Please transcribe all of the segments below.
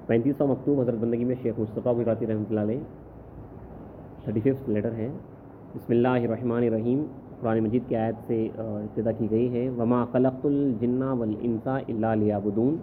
35واں مکتوب حضرت بندگی میں شیخ مصطفیٰ براتی رحمۃ اللہ علیہ 35 لیٹر ہے. بسم اللہ الرحمن الرحیم. قرآن مجید کی آیت سے ابتدا کی گئی ہے. وما خلقت الجن والانس الا لیعبدون.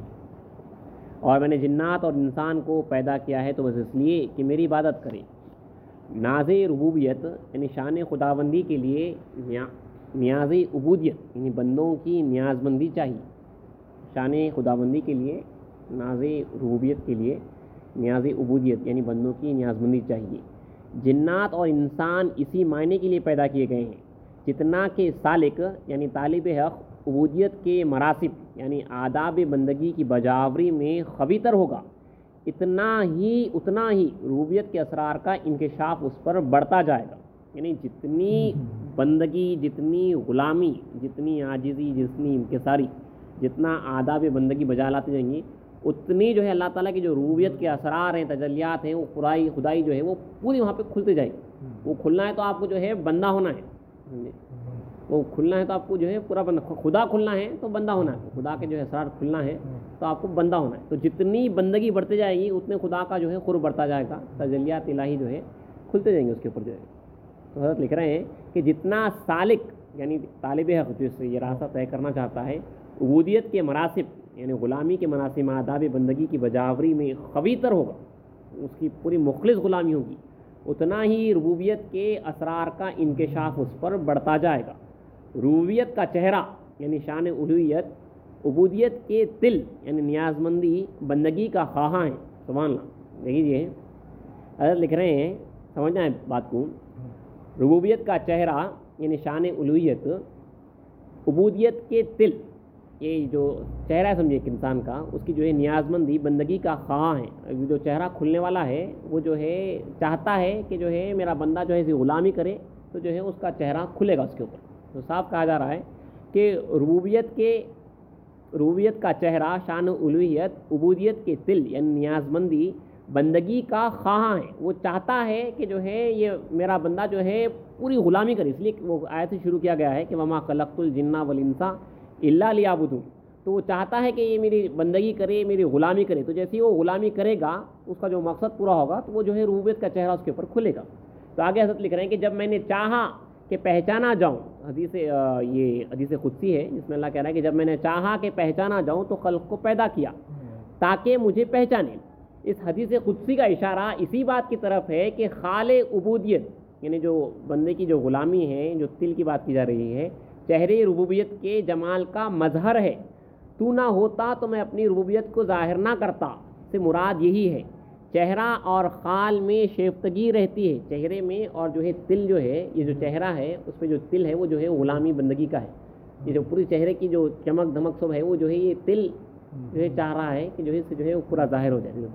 اور میں نے جنات اور انسان کو پیدا کیا ہے تو بس اس لیے کہ میری عبادت کریں. ناز ربوبیت یعنی شان خداوندی کے لیے نیاز عبودیت یعنی بندوں کی نیاز مندی چاہیے. شان خداوندی کے لیے ناز ربوبیت کے لیے نیاز عبودیت یعنی بندوں کی نیاز مندی چاہیے. جنات اور انسان اسی معنی کے لیے پیدا کیے گئے ہیں جتنا کہ سالک یعنی طالب حق عبودیت کے مراسب یعنی آداب بندگی کی بجاوری میں خبیتر ہوگا اتنا ہی ربوبیت کے اسرار کا انکشاف اس پر بڑھتا جائے گا. یعنی جتنی بندگی، جتنی غلامی، جتنی عاجزی، جتنی انکساری، جتنا آداب بندگی بجا لاتے جائیں گی اتنی جو ہے اللہ تعالیٰ کی جو ربوبیت کے اسرار ہیں، تجلیات ہیں، وہ خدائی جو ہے وہ پوری وہاں پہ کھلتے جائے گی. وہ کھلنا ہے تو آپ کو جو ہے بندہ ہونا ہے. وہ کھلنا ہے تو آپ کو جو ہے پورا بندہ، خدا کھلنا ہے تو بندہ ہونا ہے. خدا کے جو ہے اسرار کھلنا ہے تو آپ کو بندہ ہونا ہے. تو جتنی بندگی بڑھتے جائے گی اتنے خدا کا جو ہے قرب بڑھتا جائے گا، تجلیات الہی جو ہے کھلتے جائیں گے اس کے اوپر جو ہے. تو حضرت لکھ رہے ہیں کہ جتنا سالک یعنی طالب حق جس سے یہ راستہ طے کرنا چاہتا ہے عبودیت کے مراسب یعنی غلامی کے مناسب آداب بندگی کی بجاوری میں خبیتر ہوگا، اس کی پوری مخلص غلامی ہوگی، اتنا ہی ربوبیت کے اسرار کا انکشاف اس پر بڑھتا جائے گا. ربوبیت کا چہرہ یعنی شان الوہیت، عبودیت کے تل یعنی نیاز مندی بندگی کا خواہاں ہے. سبحان اللہ. دیکھیے حضرت لکھ رہے ہیں، سمجھنا ہے بات کو. ربوبیت کا چہرہ یعنی شان الوہیت، عبودیت کے تل یہ جو چہرہ ہے سمجھے ایک انسان کا، اس کی جو ہے نیاز مندی بندگی کا خواہاں ہے. جو چہرہ کھلنے والا ہے وہ جو ہے چاہتا ہے کہ جو ہے میرا بندہ جو ہے اسی غلامی کرے تو جو ہے اس کا چہرہ کھلے گا اس کے اوپر. تو صاف کہا جا رہا ہے کہ ربوبیت کا چہرہ شان الوہیت، عبودیت کے تل یعنی نیاز مندی بندگی کا خواہاں ہے. وہ چاہتا ہے کہ جو ہے یہ میرا بندہ جو ہے پوری غلامی کرے. اس لیے وہ آیت سے شروع کیا گیا ہے کہ وما خلقت الجن والانس الا لیعبدون. تو وہ چاہتا ہے کہ یہ میری بندگی کرے، میری غلامی کرے. تو جیسے ہی وہ غلامی کرے گا اس کا جو مقصد پورا ہوگا تو وہ جو ہے ربوبیت کا چہرہ اس کے اوپر کھلے گا. تو آگے حضرت لکھ رہے ہیں کہ جب میں نے چاہا کہ پہچانا جاؤں، یہ حدیث قدسی ہے جس میں اللہ کہہ رہا ہے کہ جب میں نے چاہا کہ پہچانا جاؤں تو خلق کو پیدا کیا تاکہ مجھے پہچانے. اس حدیث قدسی کا اشارہ اسی بات کی طرف ہے کہ خال عبودیت یعنی جو بندے کی جو غلامی ہے، جو تل کی بات کی جا رہی ہے، چہرے ربوبیت کے جمال کا مظہر ہے. تو نہ ہوتا تو میں اپنی ربوبیت کو ظاہر نہ کرتا سے مراد یہی ہے. چہرہ اور خال میں شیفتگی رہتی ہے، چہرے میں، اور جو ہے تل جو ہے، یہ جو چہرہ ہے اس پہ جو تل ہے وہ جو ہے غلامی بندگی کا ہے. یہ جو پوری چہرے کی جو چمک دھمک سب ہے وہ جو ہے یہ تل جو ہے چاہ رہا ہے کہ جو ہے اس سے جو ہے وہ پورا ظاہر ہو جائے.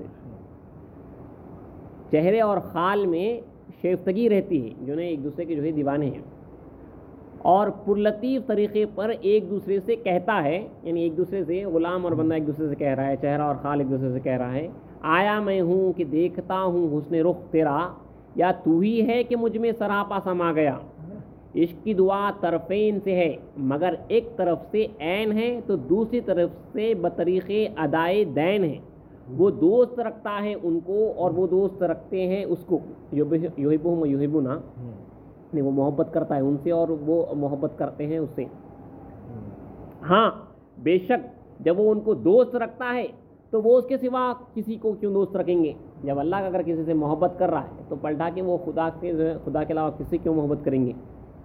چہرے اور خال میں شیفتگی رہتی ہے، جو ایک دوسرے کے جو ہے دیوانے ہیں، اور پرلطیف طریقے پر ایک دوسرے سے کہتا ہے. یعنی ایک دوسرے سے غلام اور بندہ ایک دوسرے سے کہہ رہا ہے، چہرہ اور خال ایک دوسرے سے کہہ رہا ہے آیا میں ہوں کہ دیکھتا ہوں حسن رخ تیرا، یا تو ہی ہے کہ مجھ میں سراپا سما گیا. عشق کی دعا طرفین سے ہے مگر ایک طرف سے عین ہے تو دوسری طرف سے بطریق ادائے دین ہے. وہ دوست رکھتا ہے ان کو اور وہ دوست رکھتے ہیں اس کو. یحبہم و یحبونا، وہ محبت کرتا ہے ان سے اور وہ محبت کرتے ہیں اس سے. ہاں بے شک جب وہ ان کو دوست رکھتا ہے تو وہ اس کے سوا کسی کو کیوں دوست رکھیں گے. جب اللہ کا اگر کسی سے محبت کر رہا ہے تو پلٹا کے وہ خدا کے علاوہ کسی سے کیوں محبت کریں گے.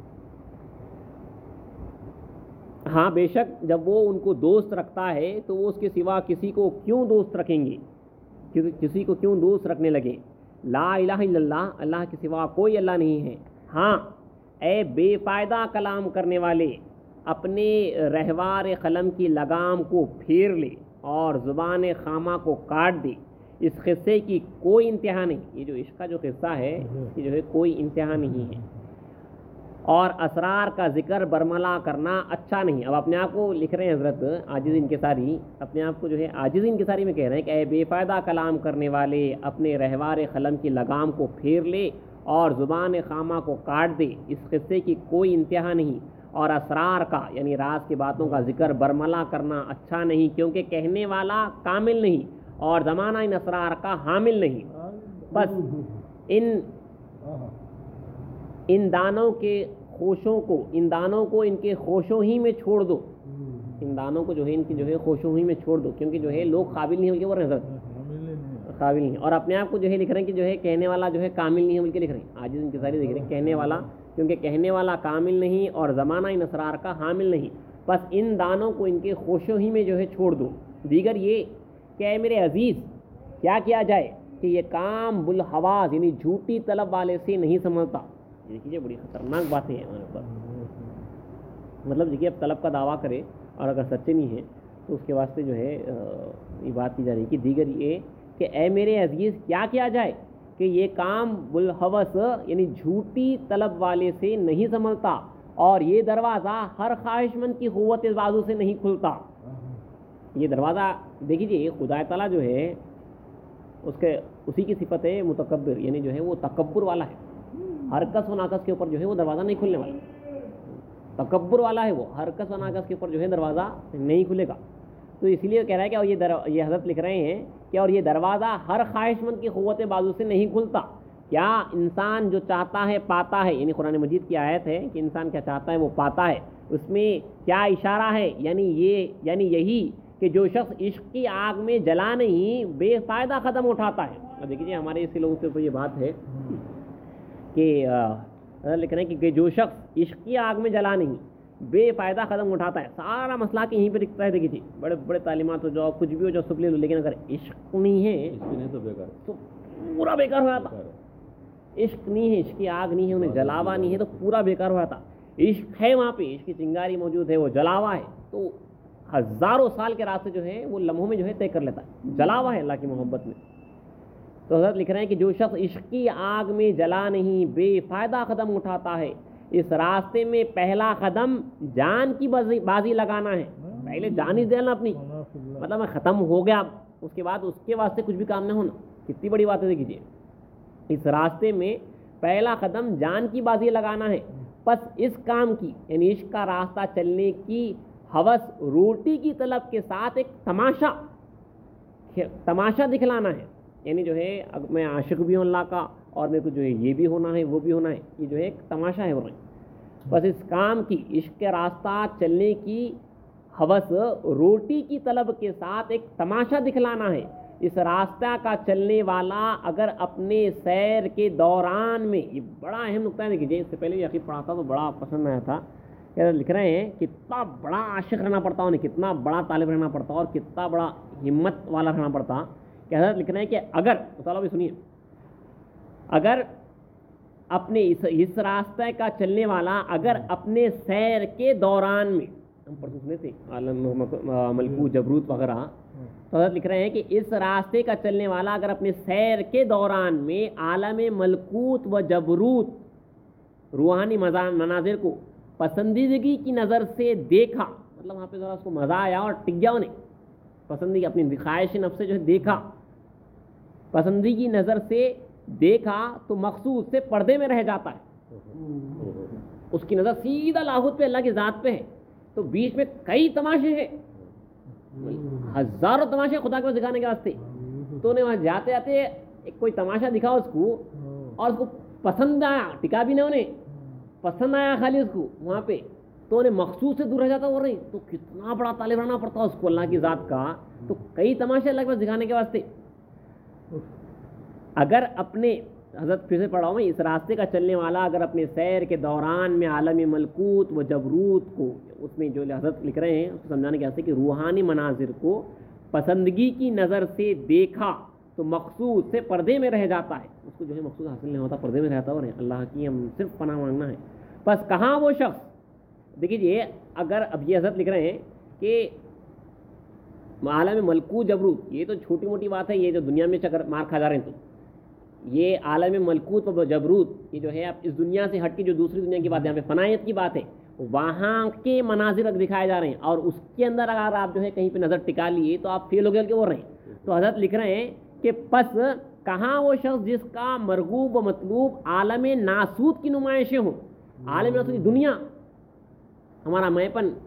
ہاں بے شک جب وہ ان کو دوست رکھتا ہے تو وہ اس کے سوا کسی کو کیوں دوست رکھیں گے، کسی کو کیوں دوست رکھنے لگے. لا الہ الا اللہ، اللہ کے سوا کوئی اللہ نہیں ہے. ہاں اے بے فائدہ کلام کرنے والے، اپنے رہوار قلم کی لگام کو پھیر لے اور زبان خامہ کو کاٹ دے. اس قصے کی کوئی انتہا نہیں. یہ جو عشق کا جو قصہ ہے یہ جو ہے کوئی انتہا نہیں ہے، اور اسرار کا ذکر برملا کرنا اچھا نہیں. اب اپنے آپ کو لکھ رہے ہیں حضرت عاجز انکساری، اپنے آپ کو جو ہے عاجز انکساری میں کہہ رہے ہیں کہ اے بے فائدہ کلام کرنے والے، اپنے رہوار قلم کی لگام کو پھیر لے اور زبان خامہ کو کاٹ دے. اس قصے کی کوئی انتہا نہیں، اور اسرار کا یعنی راز کی باتوں کا ذکر برملا کرنا اچھا نہیں، کیونکہ کہنے والا کامل نہیں اور زمانہ ان اسرار کا حامل نہیں. بس ان دانوں کے خوشوں کو ان کے خوشوں ہی میں چھوڑ دو. ان دانوں کو جو ہے ان کی جو ہے خوشوں ہی میں چھوڑ دو, کیونکہ جو ہے لوگ قابل نہیں ہوں گے, وہ حضرت قابل نہیں, اور اپنے آپ کو جو ہے لکھ رہے ہیں کہ جو ہے کہنے والا جو ہے کامل نہیں ہے بول کے لکھ رہے ہیں. عاجز انکساری دیکھ رہے ہیں, کہنے والا, کیونکہ کہنے والا کامل نہیں اور زمانہ ان اسرار کا حامل نہیں, بس ان دانوں کو ان کے خوشوں ہی میں جو ہے چھوڑ دو. دیگر یہ کہ اے میرے عزیز کیا کیا جائے کہ یہ کام بالحواس یعنی جھوٹی طلب والے سے نہیں سمجھتا. دیکھیے بڑی خطرناک باتیں ہیں ہمارے اوپر. مطلب دیکھیے اب طلب کا دعویٰ کرے اور اگر سچے نہیں ہیں تو اس کے واسطے جو ہے یہ بات کی جا رہی ہے کہ دیگر یہ کہ اے میرے عزیز کیا کیا جائے کہ یہ کام بالحوث یعنی جھوٹی طلب والے سے نہیں سنبھلتا, اور یہ دروازہ ہر خواہش مند کی قوت بازو سے نہیں کھلتا. یہ دروازہ دیکھیے خدا تعالیٰ جو ہے اسی کی صفت ہے متکبر, یعنی جو ہے وہ تکبر والا ہے. ہر کس و ناقص کے اوپر جو ہے وہ دروازہ نہیں کھلنے والا, تکبر والا ہے وہ, ہر کس و ناقص کے اوپر جو ہے دروازہ نہیں کھلے گا. تو اس لیے کہہ رہا ہے کہ اور یہ حضرت لکھ رہے ہیں کہ اور یہ دروازہ ہر خواہش مند کی قوت بازو سے نہیں کھلتا. کیا انسان جو چاہتا ہے پاتا ہے, یعنی قرآن مجید کی آیت ہے کہ انسان کیا چاہتا ہے وہ پاتا ہے. اس میں کیا اشارہ ہے, یعنی یہی کہ جو شخص عشق کی آگ میں جلا نہیں بے فائدہ قدم اٹھاتا ہے. اور دیکھیے ہمارے ایسے لوگوں کے اوپر یہ بات ہے کہ لکھ رہے ہیں کہ جو شخص عشق کی آگ میں جلا نہیں بے فائدہ قدم اٹھاتا ہے. سارا مسئلہ کہ یہیں پہ دکھتا ہے. دیکھیے بڑے بڑے تعلیمات ہو جاؤ, کچھ بھی ہو جاؤ, سب لے لو, لیکن اگر عشق نہیں ہے تو پورا بیکار ہو جاتا. عشق نہیں ہے, عشق کی آگ نہیں ہے, انہیں جلاوا نہیں ہے تو پورا بیکار ہو جاتا. عشق ہے وہاں پہ, عشق کی چنگاری موجود ہے, وہ جلاوا ہے تو ہزاروں سال کے راستے جو ہے وہ لمحوں میں جو ہے طے کر لیتا ہے. جلاوا ہے اللہ کی محبت میں. تو حضرت لکھ رہے ہیں کہ جو شخص عشق کی آگ میں جلا نہیں بے فائدہ قدم اٹھاتا ہے, اس راستے میں پہلا قدم جان کی بازی لگانا ہے. پہلے جان ہی دینا اپنی, مطلب میں ختم ہو گیا, اس کے بعد اس کے واسطے کچھ بھی کام نہیں ہونا. کتنی بڑی بات ہے دیکھیے, اس راستے میں پہلا قدم جان کی بازی لگانا ہے. پس اس کام کی یعنی عشق کا راستہ چلنے کی ہوس روٹی کی طلب کے ساتھ ایک تماشا دکھلانا ہے. یعنی جو ہے میں عاشق بھی ہوں اللہ کا, اور میرے کو جو ہے یہ بھی ہونا ہے وہ بھی ہونا ہے, یہ جو ہے ایک تماشا ہے. بس اس کام کی عشق کے راستہ چلنے کی ہوس روٹی کی طلب کے ساتھ ایک تماشا دکھلانا ہے. اس راستہ کا چلنے والا اگر اپنے سیر کے دوران میں, یہ بڑا اہم نقطہ ہے. دیکھیے اس سے پہلے یہ پڑھا تھا تو بڑا پسند آیا تھا. لکھ رہے ہیں کتنا بڑا عاشق رہنا پڑتا, انہیں کتنا بڑا طالب رہنا پڑتا اور کتنا بڑا ہمت والا رہنا پڑتا. کہ حضرت لکھ رہے ہیں کہ اگر مطالعہ بھی سنیے, اگر اپنے اس راستے کا چلنے والا اگر اپنے سیر کے دوران میں, ہم پڑھ سنے تھے عالم ملکوت جبروت وغیرہ, تو حضرت لکھ رہے ہیں کہ اس راستے کا چلنے والا اگر اپنے سیر کے دوران میں عالم ملکوت و جبروت روحانی مناظر کو پسندیدگی کی نظر سے دیکھا, مطلب وہاں پہ ذرا اس کو مزہ آیا اور ٹک گیا, انہیں پسندی اپنی خواہش نفس سے جو ہے دیکھا, پسندی کی نظر سے دیکھا تو مخصوص سے پردے میں رہ جاتا ہے. اس کی نظر سیدھا لاہوت پہ, اللہ کی ذات پہ ہے, تو بیچ میں کئی تماشے ہیں, ہزاروں تماشے خدا کو دکھانے کے واسطے. تو انہیں وہاں جاتے جاتے کوئی تماشا دکھا اس کو, اور اس کو پسند آیا, ٹکا بھی نہ, انہیں پسند آیا خالی اس کو وہاں پہ, تو انہیں مخصوص سے دور رہ جاتا. ہو رہی تو کتنا بڑا طالب رہنا پڑتا اس کو اللہ کی ذات کا. تو کئی تماشے اللہ کے دکھانے کے واسطے. اگر اپنے حضرت پھر سے پڑھا ہوں میں, اس راستے کا چلنے والا اگر اپنے سیر کے دوران میں عالم ملکوت و جبروت کو, اس میں جو حضرت لکھ رہے ہیں اس کو سمجھانے کے واسطے کہ روحانی مناظر کو پسندگی کی نظر سے دیکھا تو مخصوص سے پردے میں رہ جاتا ہے. اس کو جو ہے مخصوص حاصل نہیں ہوتا, پردے میں رہتا. اور اللہ کی ہم صرف پناہ مانگنا ہے. بس کہاں وہ شخص, دیکھیے اگر اب یہ حضرت لکھ رہے ہیں کہ عالم ملکوت جبروت, یہ تو چھوٹی موٹی بات ہے, یہ جو دنیا میں چکر مار کھا جا رہے ہیں, تو یہ عالم ملکوت و جبروت یہ جو ہے اب اس دنیا سے ہٹ کے جو دوسری دنیا کی بات ہے, یہاں پہ فنائیت کی بات ہے, وہاں کے مناظر دکھائے جا رہے ہیں, اور اس کے اندر اگر آپ جو ہے کہیں پہ نظر ٹکا لیے تو آپ فیل ہو گئے کہ وہ رہے ہیں. تو حضرت لکھ رہے ہیں کہ پس کہاں وہ شخص جس کا مرغوب و مطلوب عالم ناسوت کی نمائشیں ہوں. عالم ناسوت کی دنیا, ہمارا میں پن,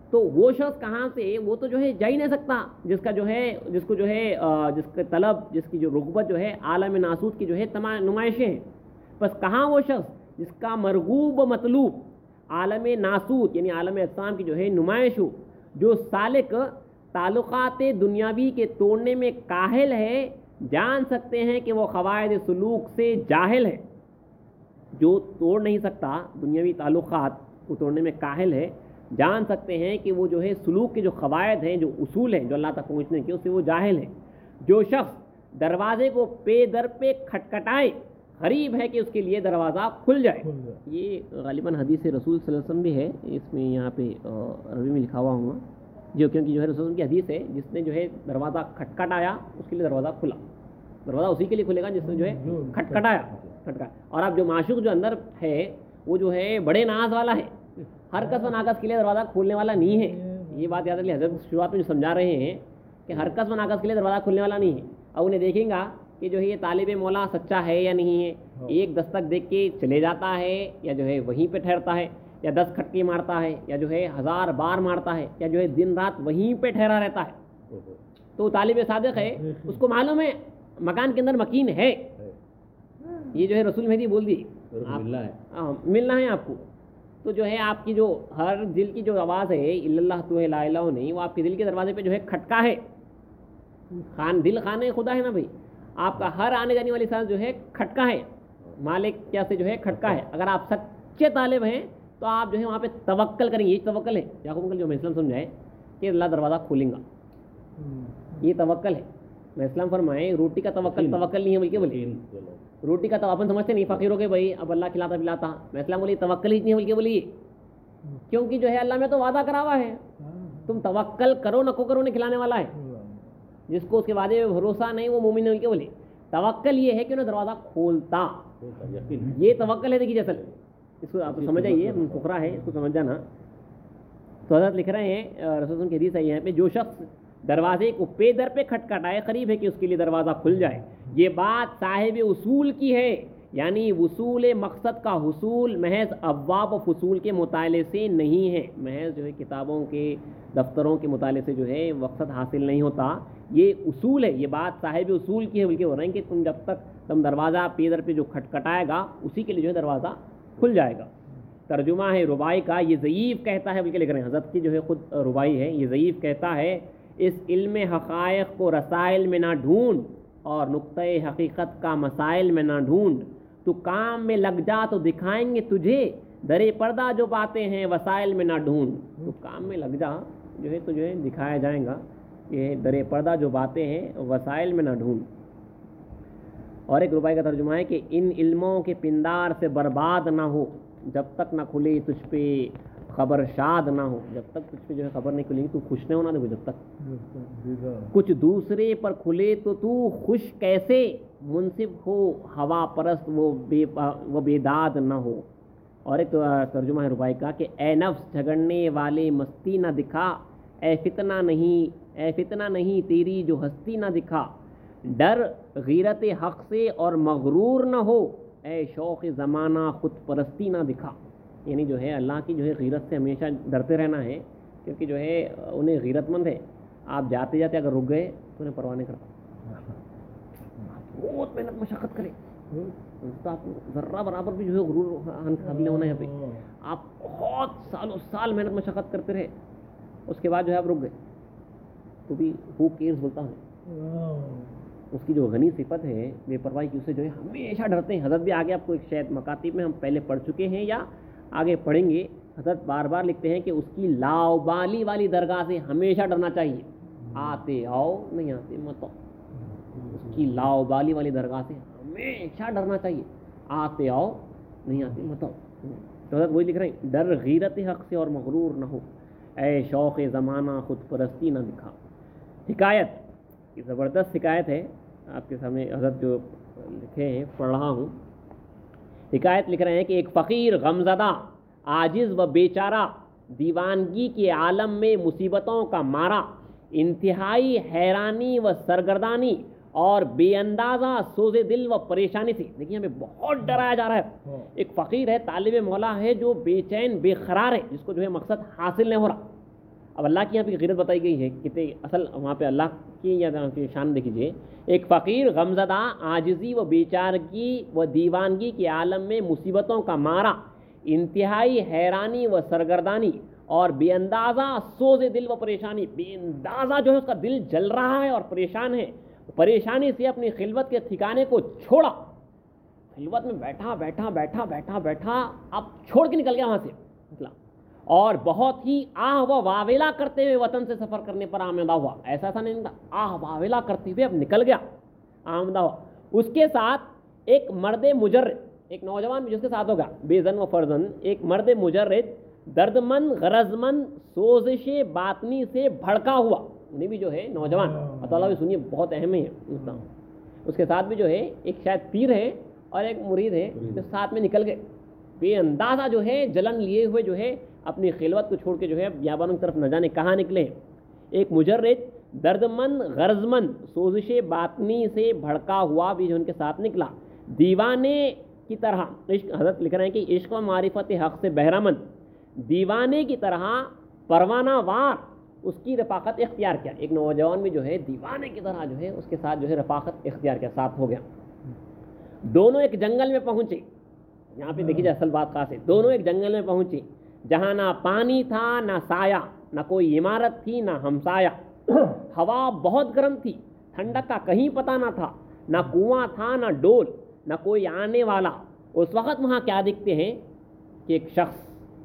تو وہ شخص کہاں سے, وہ تو جو ہے جا ہی نہیں سکتا جس کا جو ہے, جس کو جو ہے جس کا طلب, جس کی جو رغبت جو ہے عالم ناسوت کی جو ہے نمائشیں ہیں. بس کہاں وہ شخص جس کا مرغوب و مطلوب عالم ناسوت یعنی عالم اجسام کی جو ہے نمائش ہو, جو سالک تعلقات دنیاوی کے توڑنے میں کاہل ہے, جان سکتے ہیں کہ وہ قواعد سلوک سے جاہل ہے. جو توڑ نہیں سکتا دنیاوی تعلقات کو توڑنے میں کاہل ہے, جان سکتے ہیں کہ وہ جو ہے سلوک کے جو قواعد ہیں, جو اصول ہیں جو اللہ تک پہنچنے کے, اس سے وہ جاہل ہے. جو شخص دروازے کو پے در پہ کھٹکھٹائے, قریب ہے کہ اس کے لیے دروازہ کھل جائے. یہ غالباً حدیث رسول صلی اللہ علیہ وسلم بھی ہے, اس میں یہاں پہ عربی میں لکھا ہوا ہوں گا, جو کیونکہ جو ہے رسول کی حدیث ہے, جس نے جو ہے دروازہ کھٹکھٹایا اس کے لیے دروازہ کھلا. دروازہ اسی کے لیے کھلے گا جس نے جو ہے کھٹکھٹایا. اور اب جو معشوق جو اندر ہے وہ جو ہے بڑے ناز والا ہے, ہر کس و ناقص کے لیے دروازہ کھولنے والا نہیں ہے. یہ بات یاد رکھیے, حضرت شروعات میں جو سمجھا رہے ہیں کہ ہر کس و ناقص کے لیے دروازہ کھولنے والا نہیں ہے. اب انہیں دیکھیں گا کہ جو ہے یہ طالب مولا سچا ہے یا نہیں ہے, ایک دستک دیکھ کے چلے جاتا ہے یا جو ہے وہیں پہ ٹھہرتا ہے, یا 10 کھٹکے مارتا ہے, یا جو ہے 1000 بار مارتا ہے, یا جو ہے دن رات وہیں پہ ٹھہرا رہتا ہے. تو طالب صادق ہے, اس کو معلوم ہے مکان کے اندر مکین ہے. یہ جو ہے رسول مہدی بول دی ملنا ہے آپ کو. تو جو ہے آپ کی جو ہر دل کی جو آواز ہے الا اللہ تو ہے لا الہ نہیں, وہ آپ کے دل کے دروازے پہ جو ہے کھٹکا ہے. دل خانے خدا ہے نا بھائی, آپ کا ہر آنے جانے والی سانس جو ہے کھٹکا ہے, مالک کیا سے جو ہے کھٹکا ہے. اگر آپ سچے طالب ہیں تو آپ جو ہے وہاں پہ توکل کریں گے. یہ توکل ہے. یعقوب انکل جو میں اسلام سمجھائے کہ اللہ دروازہ کھولیں گا, یہ توکل ہے. میں اسلام فرمائے روٹی کا توکل نہیں ہے بلکہ بولیے روٹی کا تو اپن سمجھتے نہیں, فقیروں کے بھائی اب اللہ کھلاتا پلاتا. میں اسلام بولی توکل ہی نہیں ہے بلکہ بولیے, کیونکہ جو ہے اللہ میں تو وعدہ کرا ہوا ہے, تم توکل کرو نہ کو کرو نہیں کھلانے والا ہے. جس کو اس کے وعدے میں بھروسہ نہیں وہ مومن نہیں. کے بولے توکل یہ ہے کہ انہیں دروازہ کھولتا, یہ توکل ہے. دیکھیے اصل اس کو آپ سمجھ آئیے, فقرا ہے, اس کو سمجھ جانا. تو حضرت لکھ رہے ہیں رسول کی حدیث ہے یہاں پہ, جو شخص دروازے کو پے در پہ کھٹکھٹائے قریب ہے کہ اس کے لیے دروازہ کھل جائے. یہ بات صاحب اصول کی ہے, یعنی وصول مقصد کا حصول محض ابواب و فصول کے مطالعے سے نہیں ہے. محض جو ہے کتابوں کے دفتروں کے مطالعے سے جو ہے مقصد حاصل نہیں ہوتا, یہ اصول ہے. یہ بات صاحب اصول کی ہے, بلکہ ہو رہا ہے کہ تم جب تک تم دروازہ پے در پہ جو کھٹکھٹائے گا اسی کے لیے جو ہے دروازہ کھل جائے گا. ترجمہ ہے ربائی کا, یہ ضعیف کہتا ہے, بلکہ لکھ رہے ہیں حضرت کی جو ہے خود ربائی ہے, یہ ضعیف کہتا ہے اس علم حقائق کو رسائل میں نہ ڈھونڈ اور نقطۂ حقیقت کا مسائل میں نہ ڈھونڈ. تو کام میں لگ جا تو دکھائیں گے تجھے درے پردہ جو باتیں ہیں وسائل میں نہ ڈھونڈ. تو کام میں لگ جا جو ہے تو جو ہے دکھایا جائے گا کہ درے پردہ جو باتیں ہیں وسائل میں نہ ڈھونڈ. اور ایک ربائی کا ترجمہ ہے کہ ان علموں کے پندار سے برباد نہ ہو جب تک نہ کھلے تجھ پہ خبر شاد نہ ہو. جب تک تجھ پہ جو ہے خبر نہیں کھلے گی تو خوش نہیں ہونا دیکھو. جب تک کچھ دوسرے پر کھلے تو خوش کیسے, منصف ہو ہوا پرست وہ بیداد نہ ہو. اور ایک ترجمہ ہے ربائی کا کہ اے نفس جھگڑنے والے مستی نہ دکھا, اے فتنہ نہیں تیری جو ہستی نہ دکھا. ڈر غیرت حق سے اور مغرور نہ ہو, اے شوق زمانہ خود پرستی نہ دکھا. یعنی جو ہے اللہ کی جو ہے غیرت سے ہمیشہ ڈرتے رہنا ہے, کیونکہ جو ہے انہیں غیرت مند ہے. آپ جاتے جاتے اگر رک گئے تو انہیں پرواہ نہیں کرتا, بہت محنت مشقت کرے تو آپ ذرہ برابر بھی جو ہے غرور حاصل ہونا ہے. یہاں پہ آپ بہت سالوں سال محنت مشقت کرتے رہے, اس کے بعد جو ہے آپ رک گئے تو بھی ہو کیئرز بولتا ہے. اس کی جو غنی صفت ہے بے پرواہی کی, اسے جو ہے ہمیشہ ڈرتے ہیں. حضرت بھی آگے آپ کو ایک شاید مکاتب میں ہم پہلے پڑھ چکے ہیں یا آگے پڑھیں گے, حضرت بار بار لکھتے ہیں کہ اس کی لاؤبالی والی درگاہ سے ہمیشہ ڈرنا چاہیے. آتے آؤ نہیں آتے مت آؤ, اس کی لاؤبالی والی درگاہ سے ہمیشہ ڈرنا چاہیے. آتے آؤ نہیں آتے مت آؤ. تو حضرت وہی لکھ رہے ہیں, ڈر غیرت حق سے اور مغرور نہ ہو, اے شوق زمانہ خود پرستی نہ دکھا. حکایت, یہ زبردست حکایت ہے, آپ کے سامنے حضرت جو لکھے ہیں پڑھ رہا ہوں. حکایت لکھ رہے ہیں کہ ایک فقیر غمزدہ عاجز و بیچارہ دیوانگی کے عالم میں مصیبتوں کا مارا, انتہائی حیرانی و سرگردانی اور بے اندازہ سوز دل و پریشانی سے. دیکھیے ہمیں بہت ڈرایا جا رہا ہے. ایک فقیر ہے, طالب مولا ہے, جو بے چین بے قرار ہے, جس کو جو ہے مقصد حاصل نہیں ہو رہا. اب اللہ کی یہاں پہ غیرت بتائی گئی ہے کتنے اصل وہاں پہ اللہ کی یہاں پہ شان دیکھ لیجیے. ایک فقیر غمزدہ عاجزی و بیچارگی و دیوانگی کے عالم میں مصیبتوں کا مارا انتہائی حیرانی و سرگردانی اور بے اندازہ سوز دل و پریشانی, بے اندازہ جو ہے اس کا دل جل رہا ہے اور پریشان ہے, پریشانی سے اپنی خلوت کے ٹھکانے کو چھوڑا, خلوت میں بیٹھا بیٹھا بیٹھا بیٹھا بیٹھا اب چھوڑ کے نکل گیا وہاں سے نکلا, اور بہت ہی آہ و واویلا کرتے ہوئے وطن سے سفر کرنے پر آمدہ ہوا. ایسا نہیں تھا, آہ واویلا کرتے ہوئے اب نکل گیا, آمدہ ہوا. اس کے ساتھ ایک مرد مجرد, ایک نوجوان بھی جس کے ساتھ ہوگا بے زن و فرزن, ایک مرد مجرد درد مند غرض مند سوزش باطنی سے بھڑکا ہوا. انہیں بھی جو ہے نوجوان مطلب بھی سنیے بہت اہم ہے. اس کے ساتھ بھی جو ہے ایک شاید پیر ہے اور ایک مرید ہے جو ساتھ میں نکل گئے, بے اندازہ جو ہے جلن لیے ہوئے جو ہے اپنی خلوت کو چھوڑ کے جو ہے بیابانوں کی طرف نہ جانے کہاں نکلے. ایک مجرد درد مند غرض مند سوزش باطنی سے بھڑکا ہوا بھی جو ان کے ساتھ نکلا, دیوانے کی طرح عشق, حضرت لکھ رہے ہیں کہ عشق و معرفت حق سے بہرہ مند دیوانے کی طرح پروانہ وار اس کی رفاقت اختیار کیا. ایک نوجوان بھی جو ہے دیوانے کی طرح جو ہے اس کے ساتھ جو ہے رفاقت اختیار کیا, ساتھ ہو گیا. دونوں ایک جنگل میں پہنچے. یہاں پہ دیکھیے اصل بات خاص ہے, دونوں ایک جنگل میں پہنچے جہاں نہ پانی تھا نہ سایہ, نہ کوئی عمارت تھی نہ ہمسایہ. ہوا بہت گرم تھی, ٹھنڈک کا کہیں پتہ نہ تھا, نہ کنواں تھا نہ ڈول, نہ کوئی آنے والا. اس وقت وہاں کیا دیکھتے ہیں کہ ایک شخص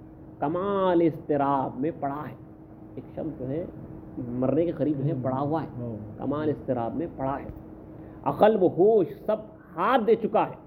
کمال اضطراب میں پڑا ہے. ایک شخص جو ہے مرنے کے قریب جو ہے پڑا ہوا ہے, کمال اضطراب میں پڑا ہے, عقل و ہوش سب ہاتھ دے چکا ہے.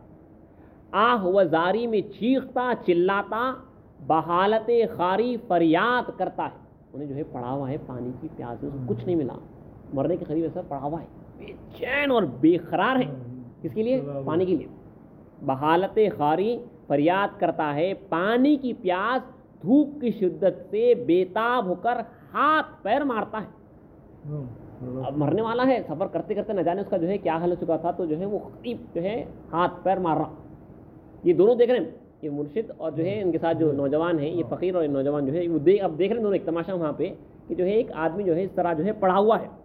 آہ و زاری میں چیختا چلاتا بحالت خاری فریاد کرتا ہے. انہیں جو ہے پڑا ہوا ہے پانی کی پیاس میں, کچھ نہیں ملا, مرنے کے قریب ایسا پڑا ہوا ہے, بے چین اور بے قرار ہے. کس کے لیے؟ پانی کے لیے. بحالت خاری فریاد کرتا ہے, پانی کی پیاس, دھوپ کی شدت سے بےتاب ہو کر ہاتھ پیر مارتا ہے. اب مرنے والا ہے, سفر کرتے کرتے نہ جانے اس کا جو ہے کیا حال ہو چکا تھا, تو جو ہے وہ قریب جو ہے ہاتھ پیر مار رہا. یہ دونوں دیکھ رہے ہیں, یہ مرشد اور جو ہے ان کے ساتھ جو نوجوان ہیں, یہ فقیر اور نوجوان جو ہے وہ اب دیکھ رہے ہیں دونوں ایک تماشا وہاں پہ کہ جو ہے ایک آدمی جو ہے اس طرح جو ہے پڑا ہوا ہے.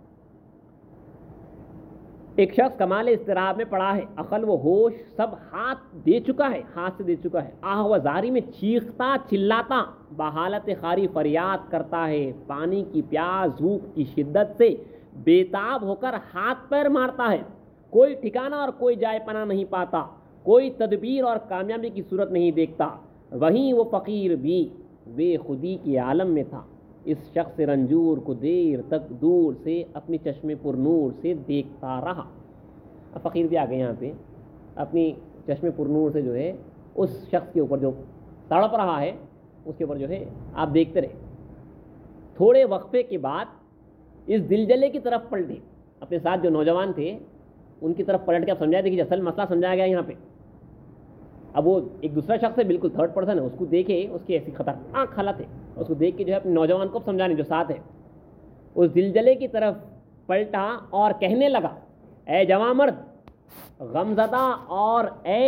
ایک شخص کمال اضطراب میں پڑا ہے, عقل و ہوش سب ہاتھ دے چکا ہے, ہاتھ سے دے چکا ہے. آہ و زاری میں چیختا چلاتا بحالت خاری فریاد کرتا ہے, پانی کی پیاس دھوپ کی شدت سے بےتاب ہو کر ہاتھ پیر مارتا ہے. کوئی ٹھکانہ اور کوئی جائے پناہ نہیں پاتا, کوئی تدبیر اور کامیابی کی صورت نہیں دیکھتا. وہیں وہ فقیر بھی بے خودی کے عالم میں تھا. اس شخص رنجور کو دیر تک دور سے اپنی چشم پر نور سے دیکھتا رہا. اب فقیر بھی آ گئے یہاں پہ, اپنی چشم پر نور سے جو ہے اس شخص کے اوپر جو تڑپ رہا ہے اس کے اوپر جو ہے آپ دیکھتے رہے. تھوڑے وقفے کے بعد اس دلجلے کی طرف پلٹے, اپنے ساتھ جو نوجوان تھے ان کی طرف پلٹ کے آپ سمجھا دیکھیے اصل مسئلہ سمجھایا گیا یہاں پہ. اب وہ ایک دوسرا شخص ہے بالکل تھرڈ پرسن ہے, اس کو دیکھے اس کی ایسی خطرناک حالت ہے, اس کو دیکھ کے جو ہے اپنے نوجوان کو سمجھانے جو ساتھ ہے اس دلجلے کی طرف پلٹا اور کہنے لگا, اے جواں مرد غمزدہ اور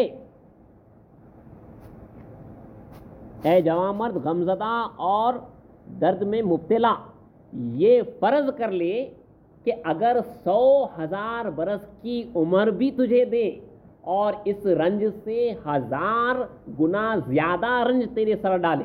اے جواں مرد غمزدہ اور درد میں مبتلا, یہ فرض کر لے کہ اگر 100,000 برس کی عمر بھی تجھے دے اور اس رنج سے 1000 گنا زیادہ رنج تیرے سر ڈالے,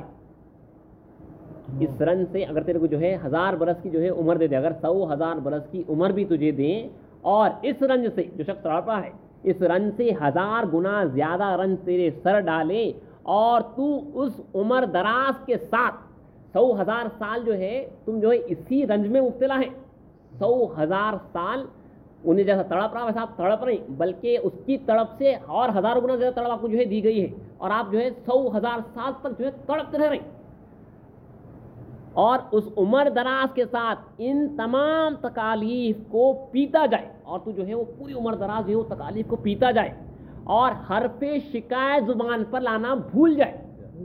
اس رنج سے اگر تیرے کو جو ہے 1000 برس کی جو ہے عمر دے دے, اگر 100,000 برس کی عمر بھی تجھے دیں اور اس رنج سے جو شخص تڑپا ہے اس رنج سے 1000 گنا زیادہ رنج تیرے سر ڈالے اور تو اس عمر دراز کے ساتھ 100,000 سال جو ہے تم جو ہے اسی رنج میں مبتلا ہے, 100,000 سال انہیں جیسا تڑپ رہا ویسا آپ تڑپ رہے ہیں, بلکہ اس کی تڑپ سے اور 1000 گنا زیادہ تڑپ آپ کو جو ہے دی گئی ہے, اور آپ جو ہے 100,000 سال تک جو ہے تڑپتے رہ رہے ہیں. اور اس عمر دراز کے ساتھ ان تمام تکالیف کو پیتا جائے, اور تو جو ہے وہ پوری عمر دراز جو ہے وہ تکالیف کو پیتا جائے اور حرف شکایت زبان پر لانا بھول جائے.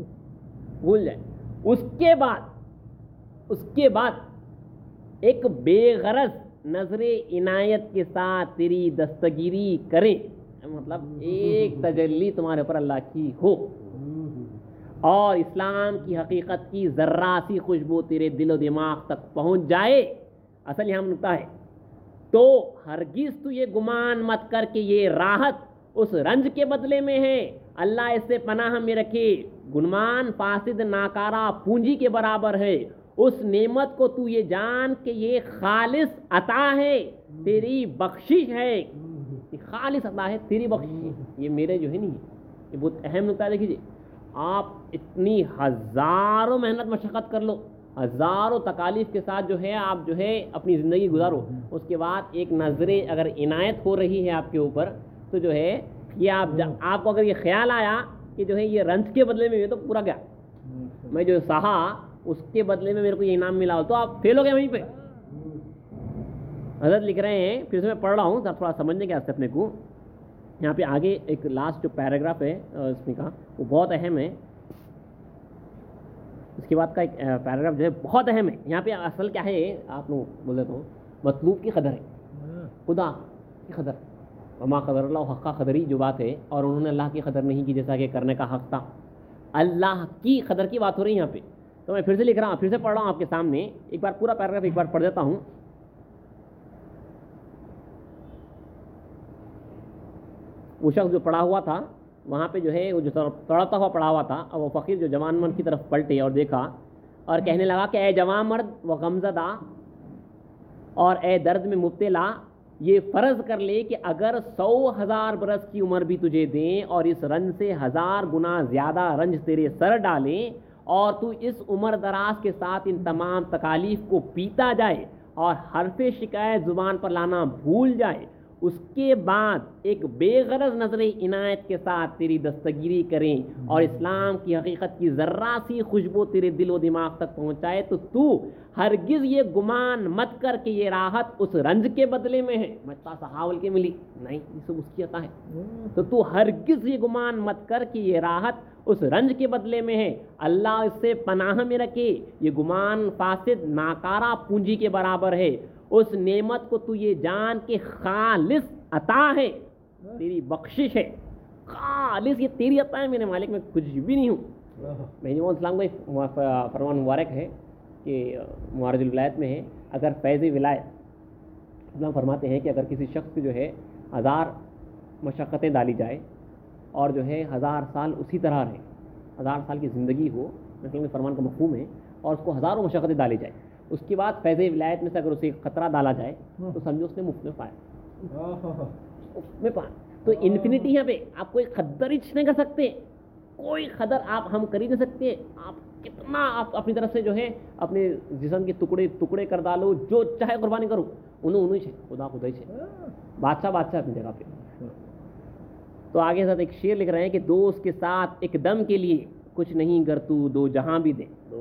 اس کے بعد ایک بے غرض نظر عنایت کے ساتھ تیری دستگیری کریں, مطلب ایک تجلی تمہارے اوپر اللہ کی ہو, اور اسلام کی حقیقت کی ذرہ سی خوشبو تیرے دل و دماغ تک پہنچ جائے، اصل یہاں نکتہ ہے، تو ہرگز تو یہ گمان مت کر کہ یہ راحت اس رنج کے بدلے میں ہے، اللہ اس سے پناہ میں رکھے، گمان فاسد ناکارہ پونجی کے برابر ہے، اس نعمت کو تو یہ جان کہ یہ خالص عطا ہے، تیری بخشش ہے، یہ خالص عطا ہے، تیری بخشش ہے، یہ میرے جو ہے نہیں، یہ بہت اہم نکتہ ہے۔ دیکھیے آپ اتنی ہزاروں محنت مشقت کر لو، ہزاروں تکالیف کے ساتھ جو ہے آپ جو ہے اپنی زندگی گزارو، اس کے بعد ایک نظر اگر عنایت ہو رہی ہے آپ کے اوپر تو جو ہے یہ آپ کو اگر یہ خیال آیا کہ جو ہے یہ رنج کے بدلے میں یہ تو پورا گیا، میں جو سہا اس کے بدلے میں میرے کو یہ انعام ملا ہو، تو آپ فیل ہو گئے وہیں پہ۔ حضرت لکھ رہے ہیں، پھر سے میں پڑھ رہا ہوں تھوڑا سمجھنے کے واسطے اپنے کو، یہاں پہ آگے ایک لاسٹ جو پیراگراف ہے اس میں کا وہ بہت اہم ہے، اس کے بعد کا ایک پیراگراف جو ہے بہت اہم ہے۔ یہاں پہ اصل کیا ہے، آپ لوگ بول دیتا ہوں، مطلوب کی قدر ہے، خدا کی قدر، وما قدر اللہ حق قدری جو بات ہے، اور انہوں نے اللہ کی قدر نہیں کی جیسا کہ کرنے کا حق تھا، اللہ کی قدر کی بات ہو رہی ہے یہاں پہ۔ تو میں پھر سے لکھ رہا ہوں، پھر سے پڑھ رہا ہوں آپ کے سامنے، ایک بار پورا پیراگراف ایک بار پڑھ دیتا ہوں۔ وہ شخص جو پڑا ہوا تھا وہاں پہ جو ہے وہ جو تڑپتا ہوا پڑا ہوا تھا، اور وہ فقیر جو جوان مرد کی طرف پلٹے اور دیکھا اور کہنے لگا کہ اے جوان مرد و غمزدہ اور اے درد میں مبتلا، یہ فرض کر لے کہ اگر 100,000 برس کی عمر بھی تجھے دیں اور اس رنج سے 1000 گنا زیادہ رنج تیرے سر ڈالیں اور تو اس عمر دراز کے ساتھ ان تمام تکالیف کو پیتا جائے اور حرف شکایت زبان پر لانا بھول جائے، اس کے بعد ایک بے غرض نظر عنایت کے ساتھ تیری دستگیری کریں اور اسلام کی حقیقت کی ذرہ سی خوشبو تیرے دل و دماغ تک پہنچائے، تو ہرگز یہ گمان مت کر کہ یہ راحت اس رنج کے بدلے میں ہے، میں پاس حاول کے ملی نہیں، یہ سب اس کی عطا ہے، تو ہرگز یہ گمان مت کر کہ یہ راحت اس رنج کے بدلے میں ہے، اللہ اس سے پناہ میں رکھے، یہ گمان فاسد ناکارہ پونجی کے برابر ہے، اس نعمت کو تو یہ جان کہ خالص عطا ہے، تیری بخشش ہے، خالص یہ تیری عطا ہے میرے مالک، میں کچھ بھی نہیں ہوں۔ مہدی موعود اسلام کا فرمان مبارک ہے کہ معارج الولایت میں ہے، اگر فیض ولایت اسلام فرماتے ہیں کہ اگر کسی شخص کی جو ہے 1000 مشقتیں ڈالی جائے اور جو ہے 1000 سال اسی طرح رہے، 1000 سال کی زندگی ہو، مثلاً فرمان کا مفہوم ہے، اور اس کو ہزاروں مشقتیں ڈالی جائے، اس کے بعد فیض ولایت میں سے اگر اسے خطرہ ڈالا جائے تو سمجھو اس نے مفت میں پایا، تو انفینٹی یہاں پہ آپ کوئی خدرچ نہیں کر سکتے، کوئی خدر ہم کر ہی نہیں سکتے، آپ کتنا آپ اپنی طرف سے جو ہے اپنے جسم کے ٹکڑے کر ڈالو، جو چاہے قربانی کرو، انہیں سے خدا خدائی سے بادشاہ اپنی جگہ پہ۔ تو آگے ساتھ ایک شعر لکھ رہے ہیں کہ دوست کے ساتھ ایک دم کے لیے کچھ نہیں گر تو دو جہاں بھی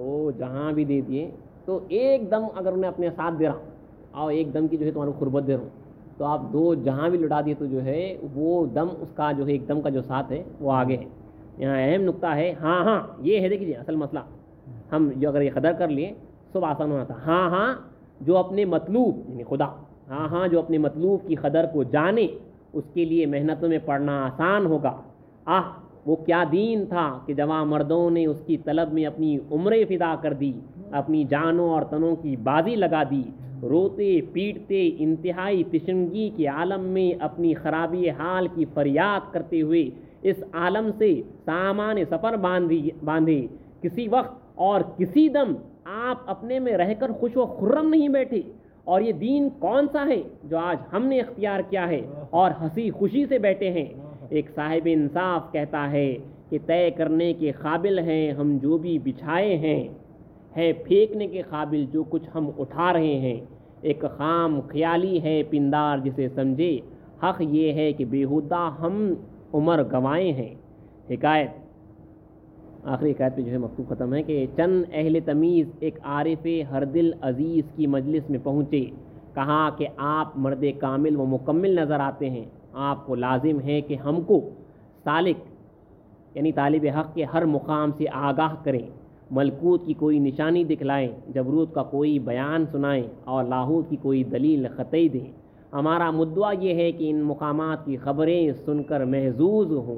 دے دیے، تو ایک دم اگر انہیں اپنے ساتھ دے رہا ہوں اور ایک دم کی جو ہے تمہارے کو قربت دے رہا ہوں، تو آپ 2 جہاں بھی لٹا دیے تو جو ہے وہ دم اس کا جو ہے ایک دم کا جو ساتھ ہے وہ آگے ہے۔ یہاں اہم نقطہ ہے، ہاں یہ ہے، دیکھیے اصل مسئلہ، ہم جو اگر یہ قدر کر لیے سب آسان ہونا تھا، ہاں جو اپنے مطلوب یعنی خدا، ہاں جو اپنے مطلوب کی قدر کو جانے اس کے لیے محنتوں میں پڑھنا آسان ہوگا، وہ کیا دین تھا کہ جوان مردوں نے اس کی طلب میں اپنی عمریں فدا کر دی، اپنی جانوں اور تنوں کی بازی لگا دی، روتے پیٹتے انتہائی تشنگی کے عالم میں اپنی خرابی حال کی فریاد کرتے ہوئے اس عالم سے سامان سفر باندھے، کسی وقت اور کسی دم آپ اپنے میں رہ کر خوش و خرم نہیں بیٹھے، اور یہ دین کون سا ہے جو آج ہم نے اختیار کیا ہے اور ہنسی خوشی سے بیٹھے ہیں۔ ایک صاحب انصاف کہتا ہے کہ طے کرنے کے قابل ہیں ہم جو بھی بچھائے ہیں، ہے پھینکنے کے قابل جو کچھ ہم اٹھا رہے ہیں، ایک خام خیالی ہے پندار جسے سمجھے، حق یہ ہے کہ بیہودہ ہم عمر گنوائے ہیں۔ حکایت آخری حکایت پہ جو ہے مکتوب ختم ہے کہ چند اہل تمیز ایک عارف ہر دل عزیز کی مجلس میں پہنچے، کہا کہ آپ مرد کامل و مکمل نظر آتے ہیں، آپ کو لازم ہے کہ ہم کو سالک یعنی طالب حق کے ہر مقام سے آگاہ کریں، ملکوت کی کوئی نشانی دکھلائیں، جبروت کا کوئی بیان سنائیں اور لاہوت کی کوئی دلیل قطعی دیں۔ ہمارا مدعا یہ ہے کہ ان مقامات کی خبریں سن کر محظوظ ہوں،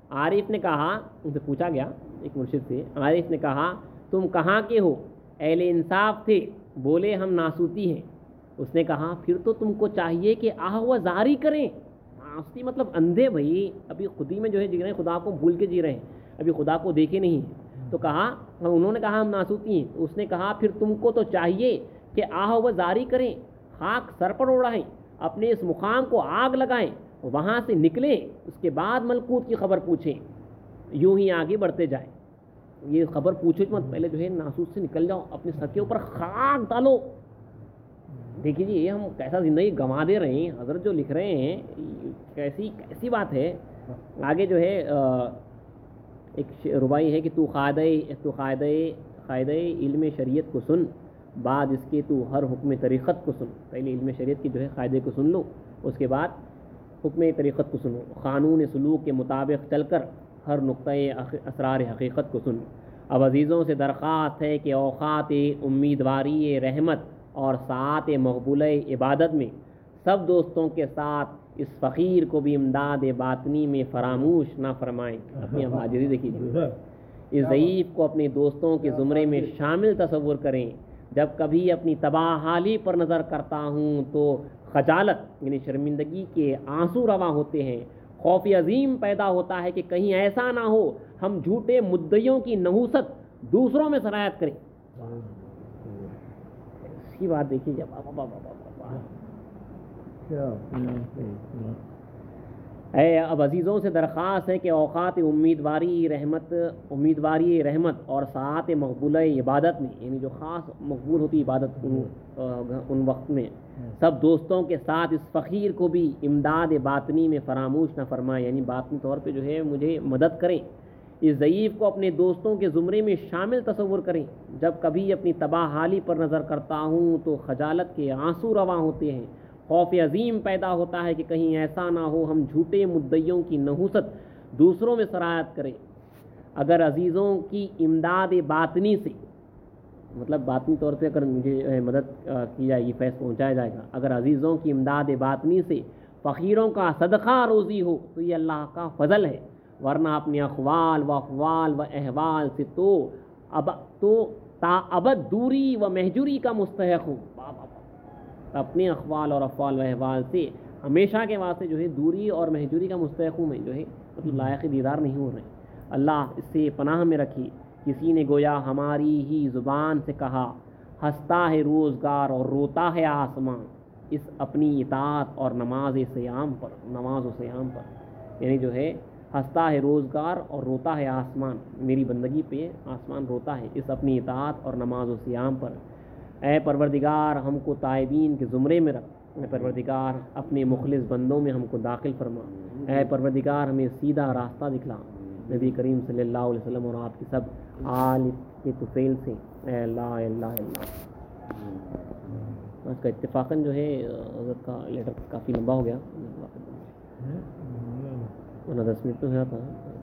عارف نے کہا، ان سے پوچھا گیا ایک مرشد سے، عارف نے کہا تم کہاں کے ہو؟ اہل انصاف تھے، بولے ہم ناسوتی ہیں۔ اس نے کہا پھر تو تم کو چاہیے کہ آہ و زاری کریں۔ ناسوتی مطلب اندھے بھائی، ابھی خودی میں جو ہے جی رہے ہیں، خدا کو بھول کے جی رہے ہیں، ابھی خدا کو دیکھے نہیں ہیں۔ تو کہا، انہوں نے کہا ہم ناسوتی ہیں، اس نے کہا پھر تم کو تو چاہیے کہ آہ و زاری کریں، خاک سر پر اڑائیں، اپنے اس مقام کو آگ لگائیں، وہاں سے نکلیں، اس کے بعد ملکوت کی خبر پوچھیں، یوں ہی آگے بڑھتے جائیں۔ یہ خبر پوچھو مت، پہلے جو ہے ناسوت سے نکل جاؤ، اپنے سر کے اوپر خاک ڈالو۔ دیکھیے جی یہ ہم کیسا زندگی گنوا دے رہے ہیں، حضرت جو لکھ رہے ہیں کیسی بات ہے۔ آگے جو ہے ایک ربائی ہے کہ تو قاعدہ علم شریعت کو سن، بعد اس کے تو ہر حکم طریقت کو سن۔ پہلے علم شریعت کی جو ہے قاعدے کو سن لو، اس کے بعد حکم طریقت کو سنو، قانون سلوک کے مطابق چل کر ہر نقطۂ اسرار حقیقت کو سن۔ اب عزیزوں سے درخواست ہے کہ اوقات امیدواری رحمت اور ساعات مقبولہ عبادت میں سب دوستوں کے ساتھ اس فقیر کو بھی امداد باطنی میں فراموش نہ فرمائیں۔ اپنی عاجزی دیکھیے، اس ضعیف کو اپنے دوستوں کے زمرے میں شامل تصور کریں۔ جب کبھی اپنی تباہ حالی پر نظر کرتا ہوں تو خجالت یعنی شرمندگی کے آنسو رواں ہوتے ہیں، خوف عظیم پیدا ہوتا ہے کہ کہیں ایسا نہ ہو ہم جھوٹے مدعیوں کی نحوست دوسروں میں سرایت کریں۔ اس کی بات دیکھیے جب اب عزیزوں سے درخواست ہے کہ اوقات امیدواری رحمت اور ساعات مقبولہ عبادت میں یعنی جو خاص مقبول ہوتی عبادت ان وقت میں سب دوستوں کے ساتھ اس فقیر کو بھی امداد باطنی میں فراموش نہ فرمائے، یعنی باطنی طور پہ جو ہے مجھے مدد کریں۔ اس ضعیف کو اپنے دوستوں کے زمرے میں شامل تصور کریں۔ جب کبھی اپنی تباہ حالی پر نظر کرتا ہوں تو خجالت کے آنسو رواں ہوتے ہیں، خوف عظیم پیدا ہوتا ہے کہ کہیں ایسا نہ ہو ہم جھوٹے مدعیوں کی نحوست دوسروں میں سرایت کریں۔ اگر عزیزوں کی امداد باطنی سے مطلب باطنی طور پہ اگر مجھے مدد کی جائے گی، فیض پہنچایا جائے گا، اگر عزیزوں کی امداد باطنی سے فقیروں کا صدقہ روزی ہو تو یہ اللہ کا فضل ہے، ورنہ اپنے اقوال و افعال و احوال سے تو تا ابد دوری و محجوری کا مستحق ہوں۔ اپنے اقوال اور افعال و احوال سے ہمیشہ کے واسطے جو ہے دوری اور محجوری کا مستحق ہوں میں، جو ہے مطلب لائق دیدار نہیں ہو رہے۔ اللہ اس سے پناہ میں رکھی۔ کسی نے گویا ہماری ہی زبان سے کہا، ہنستا ہے روزگار اور روتا ہے آسمان اس اپنی اطاعت اور نماز و سیام پر، یعنی جو ہے ہنستا ہے روزگار اور روتا ہے آسمان، میری بندگی پہ آسمان روتا ہے اس اپنی اطاعت اور نماز و سیام پر۔ اے پروردگار ہم کو تائبین کے زمرے میں رکھ، اے پروردگار اپنے مخلص بندوں میں ہم کو داخل فرما، اے پروردگار ہمیں سیدھا راستہ دکھلا۔ نبی کریم صلی اللہ علیہ وسلم اور آپ کی سب آل کے طفیل سے، اے اللہ اے اللہ اے اللہ۔ آج کا اتفاقاً جو ہے حضرت کا لیٹر کافی لمبا ہو گیا، 10 منٹ تو ہوا تھا۔